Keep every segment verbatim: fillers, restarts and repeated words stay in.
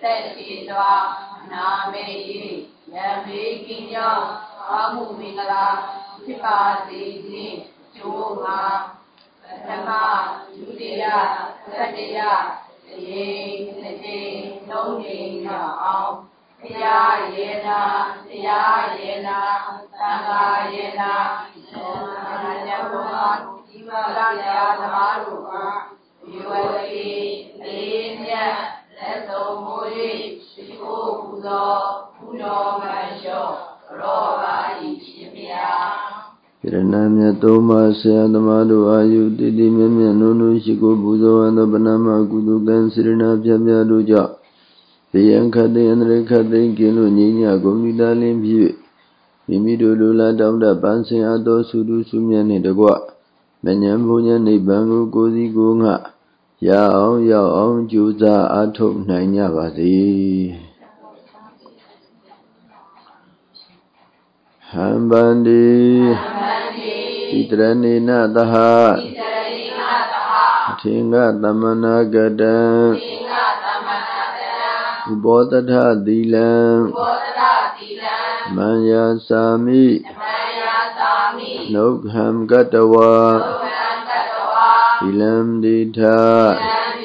Tetidwa Name Yami Kinyo Amu Mingala Tipati Chuma Sama Judia Sadia Ye Nete Noni Now Ya Yena Ya Yena Tanga Yena Nanyamuma Imalaya Namaruha Yuwati Linya Leso Mori Shiko Puzo Puno Masho Roba Ishimia Piranamya Toma Sayadamadu Ayu Titi Memya Nunu Shiko Puzo and the Banama Kudugan Sirina Pyamya Duja Piyankade and Rekade Kilo Nina Gomida Limpi Mimido Lula Dauda Bansi Ado Sudu Sumyan Hidagwa Menyam Punya Nibangu Gozi Gunga Yao Yao Juza Atom Nanya Vasi Hambandi Titrani Nataha Tinga Tamana Gada Ubodata Dilam Maya Sami Nogham Gatawa Ilam Dita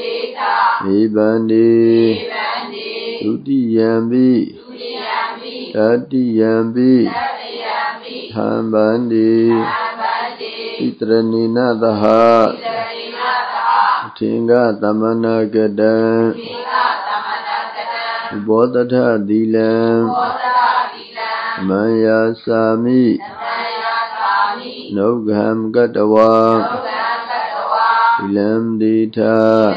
Ibandi Tutiyambi Tatiyambi Hambandi Titrani Nataha Tinga Tamana Gada Ubodata Dilam Maya Sami Nogham Gatawa Ilam Dita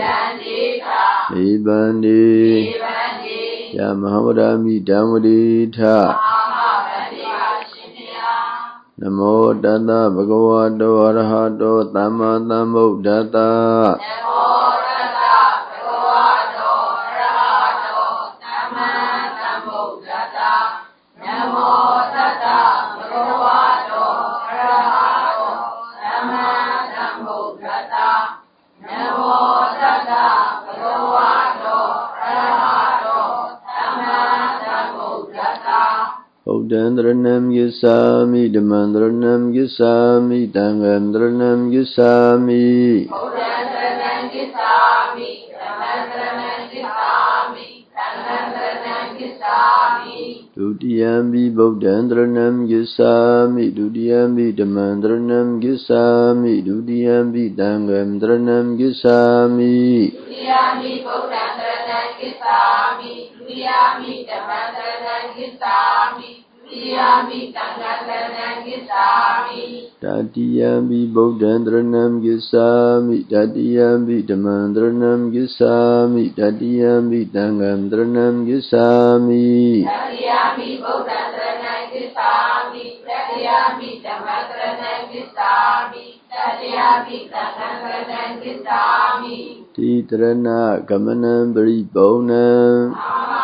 Ibandi Ya Mahamadami Damadita Namo Tata Bhagavato Arahato Tama Sambuddhassa Udandranam Yasami Damandranam Yasami Dangandranam Yasami Udandranam Yasami Damandranam Yasami Dangandranam Yasami Dudiyambi Bodandranam Yasami Dudiyambi Damandranam Yasami Dudiyambi Dangandranam Yasami Dudiyambi Bodandranam Yasami Dudiyambi Damandranam Yasami Dudiyambi Dangandranam Yasami Tatiyambi Bodandranam Yasami Tatiyambi Damandranam Yasami Tatiyambi Dangandranam Yasami Tatiyambi Bodandranam Yasami Tatiyambi Damandranam Yasami Tatiyambi Dangandranam Yasami Titrana Gamanam Paribonam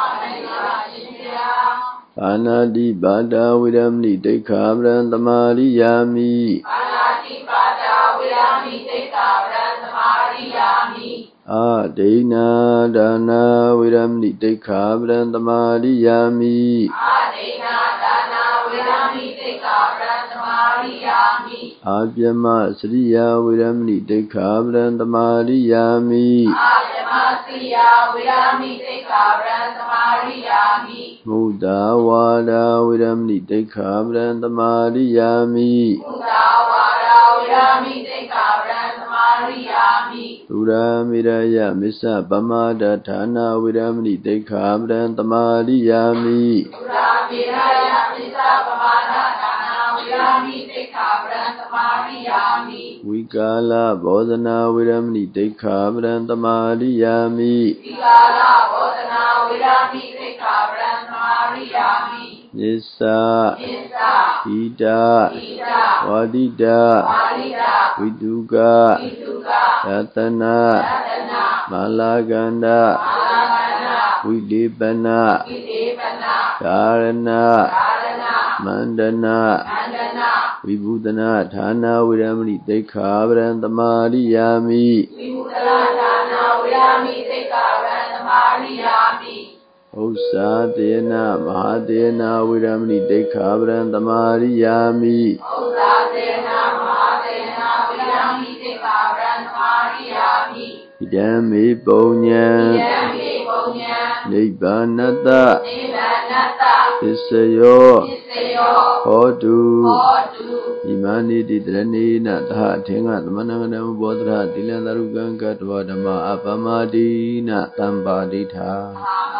Anadi Bada Vidamni Dekhabran Tamariyami Anadi Bada Vidamni Dekhabran Tamariyami Adena Dana Vidamni Dekhabran Tamariyami Adena Dana Vidamni Dekhabran Tamariyami Abhyama Sriya Vidamni Dekhabran Tamariyami Abhyama Sriya Vidamni Dekhabran Tamariyami Mudawada Vidamni Dekhabran Tamariyami Mudawada Vidamni Dekhabran Tamariyami Uramiraya Misa Pamada Thana Vidamni Dekhabran Tamariyami Uramiraya Misa Pamada Thana Vidamni Dekhabran Tamariyami Vikala Bodhana Vidamni Dekhabran Tamariyami Vikala Bodhana Vidamni Dekhabran Tamariyami Nissa Nissa Ida Ida Wadida Walida Viduga Viduga Yatana Yatana Malaganda Malagana Vidipana Vidipana Dharana Dharana Mandana Mandana Vibhudana Thana Vidamni Dekhabran Tamariyami Vibhudana Thana Vidamni Dekhabran Tamariyami Ussa Tena Mahadena Viramani Dekhabran Tamariyami Ussa Tena Mahadena Viramani Dekhabran Tamariyami Idami Punya Idami Punya Nibbanata Nibbanata Tissayo Tissayo Hodu Hodu Imani Didranina Taha Tenga Tamanangadam Bodhra Tilandaruganka Dvadama Apamadina Tambadita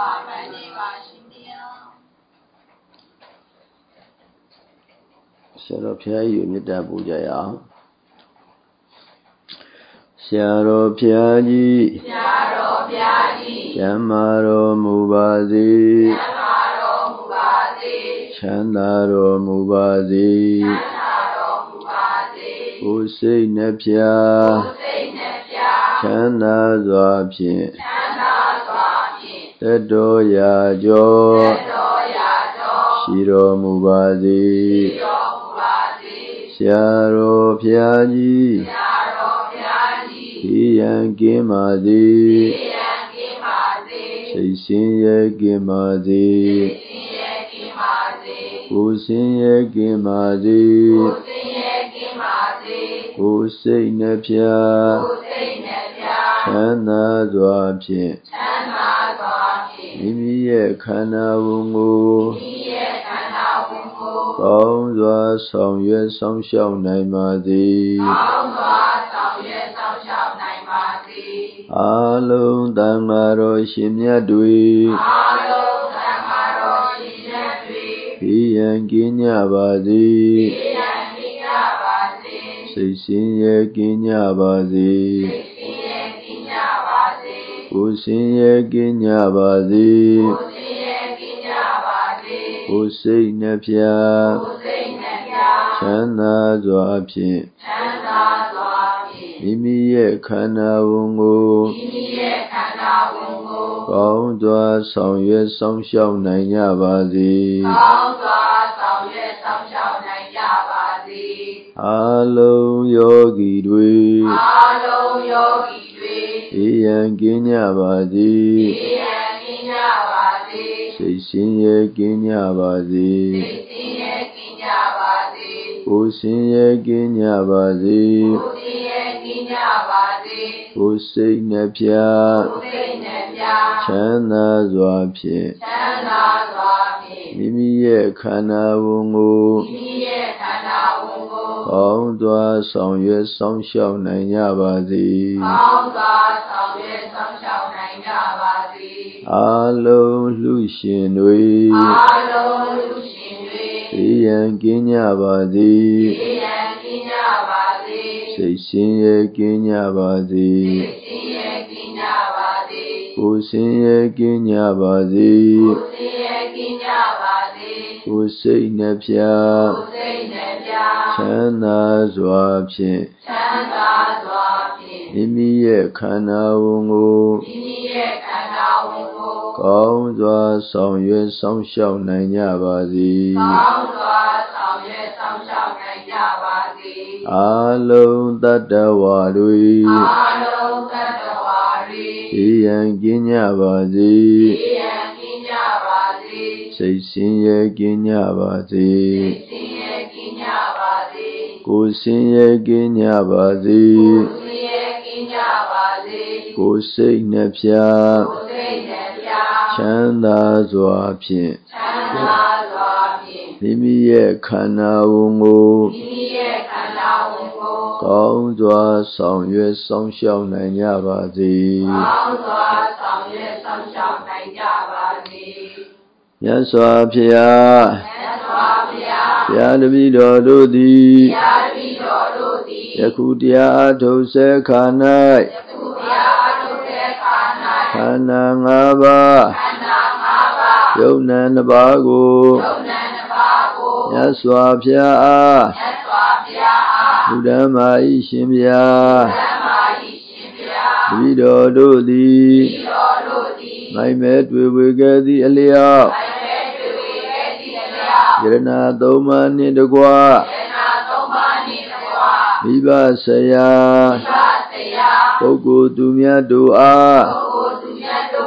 Sharo Pyayi Mita Pujaya Sharo Pyayi Sharo Pyayi Chamaro Mubazi Chamaro Mubazi Chandaro Mubazi Chandaro Mubazi Usai Nepya Usai Nepya Chanda Zwapin Chanda Zwapin Tato Yajo Tato Yajo Shiro Mubazi Shiro Sharo Pyaji Sharo Pyaji Kiyan Kimazi Kiyan Kimazi Seisin Ye Kimazi Seisin Ye Kimazi Usin Ye Kimazi Usin Ye Kimazi Usai Nepya Usai Nepya Chanda Zwapin Chanda Zwapin Mimi Ye Khana Wungu Mimi Ye Khana Wungu ကောင်းစွာဆောင်ရွက်ဆောင်ရှောက်နိုင်ပါသည်ကောင်းစွာဆောင်ရွက်ဆောင်ရှောက်နိုင်ပါသည်အာလုံးတန်ဃာတော်ရှင်မြတ်တွေအာလုံးသံဃာတော်ရှင်မြတ်တွေဘေးရန်ကင်းကြပါစေဘေးရန်ကင်းကြပါစေစိတ်ဆင်းရဲကင်းကြပါစေစိတ်ဆင်းရဲကင်းကြပါစေကိုယ်ဆင်းရဲကင်းကြပါစေကိုယ်ဆင်းရဲကင်းကြပါစေကိုယ်စိတ်နှဖျားကိုယ်စိတ်နှပြချမ်းသာစွာဖြင့်ချမ်းသာစွာဖြင့်မိမိရဲ့ခန္ဓာဝန်ကိုမိမိရဲ့ခန္ဓာဝန်ကိုကောင်းစွာဆောင်ရွက်ဆောင်ရှောက်နိုင်ကြပါစေကောင်းစွာဆောင်ရွက်ဆောင်ရှောက်နိုင်ကြပါစေအာလုံးယောဂီတွေအာလုံးယောဂီတွေအေးရန်ကင်းကြပါစေဘေးရန်ကင်းကြပါစေစိတ်ဆင်းရဲကင်းကြပါစေစိတ်ဆင်းရဲကင်းကြပါစေကိုယ်ဆင်းရဲကင်းကြပါစေကိုယ်ဆင်းရဲကင်းကြပါစေကိုယ်စိတ်နှဖျားကိုယ်စိတ်နှပြချမ်းသာစွာဖြင့်ချမ်းသာစွာဖြင့်မိမိရဲ့ခန္ဓာဝန်ကိုမိမိရဲ့ခန္ဓာဝန်ကိုကောင်းစွာဆောင်ရွက်ဆောင်ရှောက်နိုင်ကြပါစေကောင်းစွာဆောင်ရွက်ဆောင်ရှောက်နိုင်ကြပါစေအာလုံးလှရှင်တွေအာလုံးလူရှင်တွေအေးရန်ကင်းကြပါစေဘေးရန်ကင်းကြပါစေစိတ်ဆင်းရဲကင်းကြပါစေစိတ်ဆင်းရဲကင်းကြပါစေကိုယ်ဆင်းရဲကင်းကြပါစေကိုယ်ဆင်းရဲကင်းကြပါစေကိုယ်စိတ်နှဖျားကိုယ်စိတ်နှပြချမ်းသာစွာဖြင့်ချမ်းသာစွာဖြင့်မိမိရဲ့ခန္ဓာဝန်ကိုမိမိရဲ့ခန္ဓာဝန်ကိုကောင်းစွာဆောင်ရွက်ဆောင်ရှောက်နိုင်ကြပါစေကောင်းစွာဆောင်ရွက်ဆောင်ရှောက်နိုင်ကြပါစေအာလုံးတတ္တဝါတွေအာလုံးသတ္တဝါတွေအေးရန်ကင်းကြပါစေဘေးရန်ကင်းကြပါစေစိတ်ဆင်းရဲကင်းကြပါစေစိတ်ဆင်းရဲကင်းကြပါစေကိုယ်ဆင်းရဲကင်းကြပါစေကိုယ်ဆင်းရဲကင်းကြပါစေကိုယ်စိတ်နှဖျားကိုယ်စိတ်နှပြချမ်းသာစွာဖြင့်ချမ်းသာစွာဖြင့်မိမိရဲ့ခန္ဓာဝန်ကိုမိမိရဲ့ခန္ဓာဝန်ကိုကောင်းစွာဆောင်ရွက်ဆောင်ရှောက်နိုင်ကြပါစေကောင်းစွာဆောင်ရွက်ဆောင်ရှောက်နိုင်ကြပါစေမြတ်စွာဘုရားမြတ်စွာဘုရားဘုရားတပည့်တော်တို့သည်ဘုရားတပည့်တော်တို့သည်ယခုတရားအထုတ်စေခါ၌ယခုဘုရားထုတ်တဲ့ခါခန္ဓာ၅ပါး၌ခန္ဓာ၅ပါးယုံနာနှစ်ပါးကိုယုံနာနှစ်ပါးကိုမြတ်စွာဘုရားအားမြတ်စွာဘုရားအားဘုဒ္ဓမာဤရှင်ဘုရားဓမ္မာဤရှင်ဘုရားတပည့်တော်တို့သည်ဤတော်တို့သည်မိုင်မဲတွေ့ဝေခဲ့သည့်အလျောက်ဘိုင်မဲတွေ့ဝေခဲ့သည့်အလျောက်ယရဏသုံးပါးနှင့်တကွယနာသုံးပါးနှင့်တကွာမိဘဆရာမိဘဆရာပုဂ္ဂိုလ်သူမြတ်တို့အားပုဂ္ဂိုလ်သူမြတ်တို့အား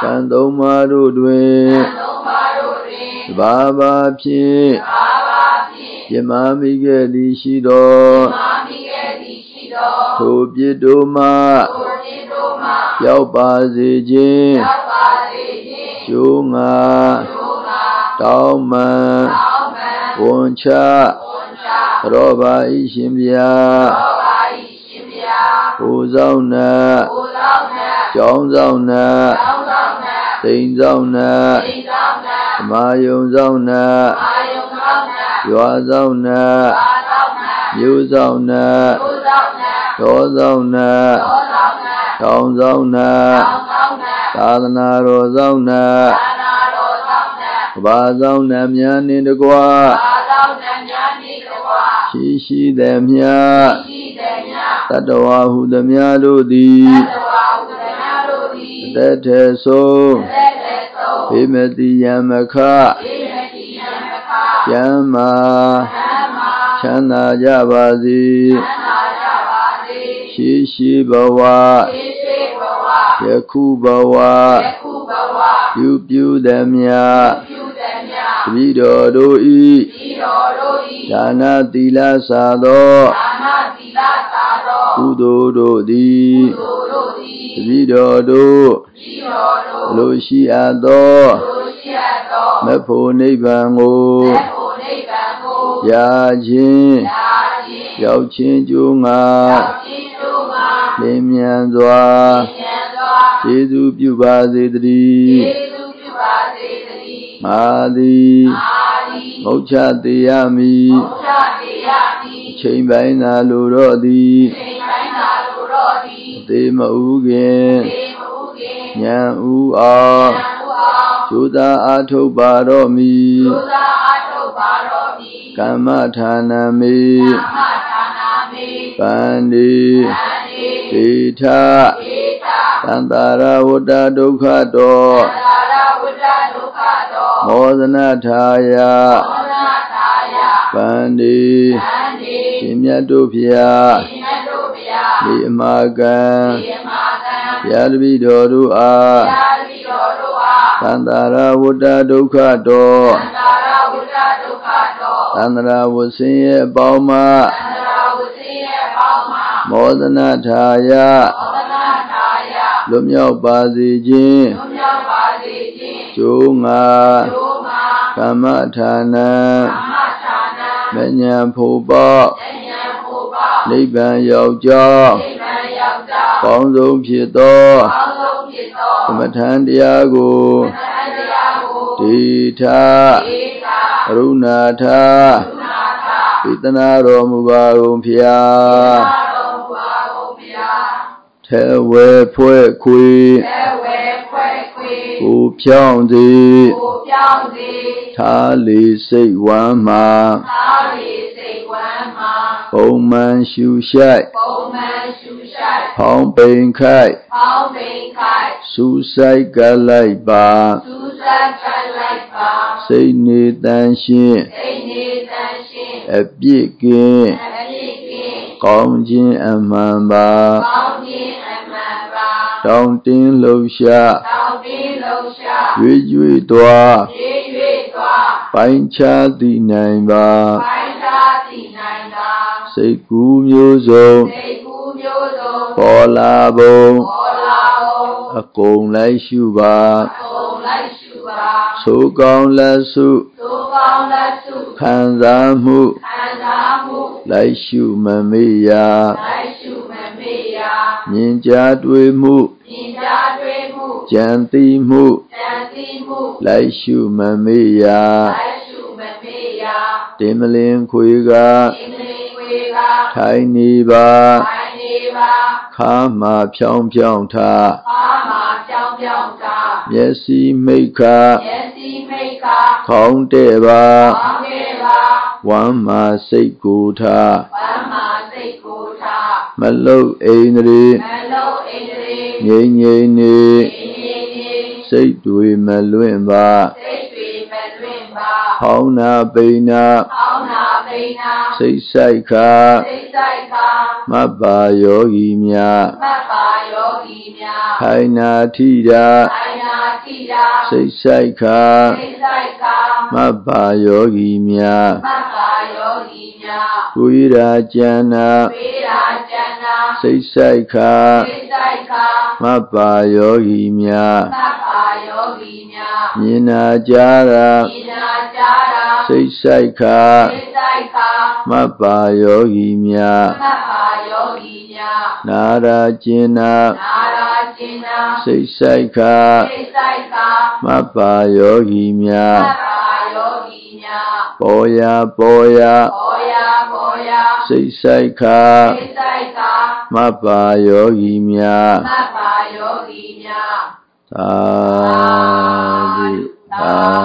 ကံသုံးပါးတို့တွင်ကံသုံးပါးတို့တွင်တဘာဘာဖြင့်တဘာဘာဖြင့်ပြမမိခဲ့သည်ရှိသောပြမမိခဲ့သည်ရှိသောထိုပြစ်တို့မှထိုပြစ်တို့မှရောက်ပါစေခြင်းရောက်ပါစေခြင်းကျိုးငါကျိုးငါတောင်းမှန်တောင်းပန်ဝန်ချဝန်ချရောပါဤရှင်ဗျာသောပါ၏ရှင်ဗျာဘိုးဆောင်နတ်ဘုရားနတ်ကျောင်းဆောင်နတ်တောင်းဆောင်နတ်သိန်းဆောင်နတ်သိဆောင်နတ်ဓမ္မယုံဆောင်နတ်အာယုံဆောင်နတ်ရွာဆောင်နတ်ပါဆောင်နတ်မြို့ဆောင်နတ်ဘုရားနတ်တော်ဆောင်နတ်သောဆောင်နတ်ထောင်ဆောင်နတ်တောင်းဆောင်နတ်သာသနာတော်ဆောင်နတ်သာနာတော်ဆောင်နတ်ကဘာဆောင်နတ်များနှင့်တကွာပါဆောင်နတ်များနေတော်ရှိရှိသည်မြတ်ရှိသည်များတတ္တဝါဟုသည်များတို့သည်သတ္တဝါဥဒနာတို့သည်အသက်ထေဆုံးသက်သက်ဆုံးဘေမတိယမခေမတိယံမခကျမ်းမာသမ္မာချမ်းသာကြပါစေသံသာကြပါစေရှိရှိဘဝသေသေဘဝယခုဘဝယခုဘဝပြုပြုသည်မြတ်ပြုသည်များတပည့်တော်တို့ဤဤတော်တို့၏ဒါနသီလစာသောဒါနသီလသာသောကုသိုလ်တို့သည်ကုသိုလ်တို့သည်တပည့်တော်တို့ဤတော်တို့အလိုရှိအပ်သောလိုရှိအပ်သောမဖို့နိဗ္ဗာန်ကိုသက်ဖို့နိဗ္ဗာန်ကိုရာခြင်းရာခြင်းရောက်ခြင်းကျိုးငါရောက်ခြင်းတို့မှာလင်းမြန်စွာဉာဏ်စွာကျေးဇူးပြုပါစေတည်းယေရှုပြုပါစေတည်းငါသည်အာဒီမုတ်ချသေးရမည်ဘုရားတရားသည်ချိန်ပိုင်းသာလိုတော့သည်ချိန်တိုင်းသာလိုတော်သည်သေမဥခင်သေမဟုခင်ဉာဏ်ဥအောင်ဉာဏ်ဥအောင်ကျိုးသာအားထုတ်ပါတော့မည်ဒုသာအထုပ်ပါတော်မူကမ္မဌာနမေဓမ္မဌာနာမေပန္တိသံဃေဒေထဧတသန္တာရဝတ္တဒုက္ခတောသန္တာရဝတ္တဒုက္ခတောမောဒနာထာယမောနာသာယပန္တိသံဃေရှင်မြတ်တို့ဖျားရှင်မြတ်တို့ဗျာဒီအမာကံဒီမာကံဘုရားတပည့်တော်တို့အားသာတိတော်တို့အားသန္တာရဝတ္တဒုက္ခတောသန္တာရဝတ္တဒုက္ခတောသန္တရာဝဆင်းရဲအပေါင်းမှသန္တာရဝသိရဲ့ပေါင်းမှာမောဒနာထာယမောဒနာသာယလွတ်မြောက်ပါစေခြင်းဘုရားပါစေခြင်းကျိုးငါဒုမာကမ္မဌာနံဓမ္မဌာနမဉ္ဇဉ်ဖို့ပေါဉာဏ်ဖို့ပါနိဗ္ဗာန်ရောက်ကြောင်းနိဗ္ဗာန်ရောက်တာကောင်းဆုံးဖြစ်သောကောင်းဆုံးဖြစ်သောသမထံတရားကိုသံတရားကိုဒေထဧတာကရုဏာထသုနာသာပိတနာတော်မူပါကုန်ဖျားသာတော်မူပါကုန်ဗျာထဲဝဲဖွဲ့ခွေအဲဝဲဖွဲ့ခွေကိုဖြောင်းသည်ကိုပြောင်းစေထားလေစိတ်ဝမ်းမှာသာလေစိတ်ဝမ်းမှာပုံမှန်ရှူရှိုက်ပုံမှန်ရှုရှိုက်ဖောင်းပိန်ခိုက်ဖောင်းပိန်ခိုက်စူးစိုက်ကလိုက်ပါသူစက်ကလိုက်ပါစိတ်နေတန်ရှင်းစိတ်နေတန်ရှင်းအပြစ်ကင်းအပြည့်ကင်းကောင်းခြင်းအမှန်ပါကောင်းခြင်းအမှန်ပါတောင်းတင်းလှုပ်ရှားတောင်းပြီးလုံးရှားရွေ့ရွေ့သွားရွေ့ရွေ့သွားပိုင်းခြားသိနိုင်ပါပိုင်းခြားသိနိုင်တာစိတ်ကူးမျိုးစုံစိတ်ကူးမျိုးစုံပေါ်လာပုံပေါ်လာအောင်အကုန်လိုက်ရှုပါအကုန်လိုက်ရှုပါဆိုကောင်းလက်စုသို့ကောင်းလက်စုခံစားမှုခံစားမှုလိုက်ရှုမမေ့ရလိုက်ရှုမမေ့ရမြင်ကြားတွေ့မှုမြင်ကြားတွေ့မှုကြံသိမှုဉာဏ်သိမှုလိုက်ရှုမမေ့ရလိုက်ရှုမမေ့ရတင်မလင်ခွေကဒီမလေးဝေကထိုင်နေပါထိုင်နေပါခါမှဖြောင်းဖြောင်းထားအားမှာကြောင်းကြောင်းသာမျက်စိမိတ်ခါမျက်စိမိတ်ကခေါင်းတဲ့ပါကောင်းခဲ့ပါဝမ်းမှာစိတ်ကိုထားဝမ်းမှာစိတ်ကိုထားမလုတ်အိန္ဒြေမလုံးဣန္ဒြေငြိမ်ငြိမ်နေနေနေနေစိတ်တွေမလွင့်ပါစိတ်တွေမလွင့်ပါဖောင်းနာပိန်နာအောင်းနာပိနာစိတ်ဆိုင်ခါစိတ်ဆိုင်ခါမပ္ပါယောဂီများမပ္ပါယောဂီများခိုင်နာထိတာခိုင်နာထိတာစိတ်ဆိုင်ခါစိတ်ဆိုင်ခါမပ္ပါယောဂီများမပ္ပါယောဂီများဝိရာကျန်နာဝိရာကျန်နာစိတ်ဆိုင်ခါစိတ်ဆိုင်ခါမပ္ပါယောဂီများမပ္ပါယောဂီများမြင်နာကြတာမြင်နာကြတာစိတ်ဆိုင်ခါစိတ်ဆိုင်ခါမပ္ပါယောဂီများမပ္ပါယောဂီများနာရာကျင်နာနာရာကျင်နာစိတ်ဆိုင်ခါစိတ်ဆိုင်ခါမပ္ပါယောဂီများမပ္ပါယောဂီများပေါ်ရာပေါ်ရာပေါ်ရာပေါ်ရာစိတ်ဆိုင်ခါစိတ်ဆိုင်ခါမပ္ပါယောဂီများမပ္ပါယောဂီများသာဓုသာ